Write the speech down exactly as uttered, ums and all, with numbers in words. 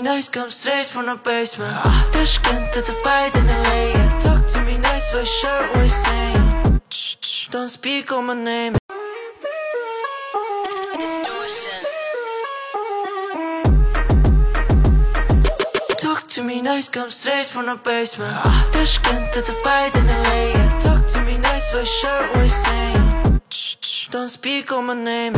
nice, come straight from the basement. Tashkent to the bite in the lane. Talk to me nice, voice sharp, what you saying? Don't speak on my name. Talk to me nice, come straight from the basement. Tashkent to the bite in the lane. Talk to me nice, voice sharp, what you saying? Don't speak on my name.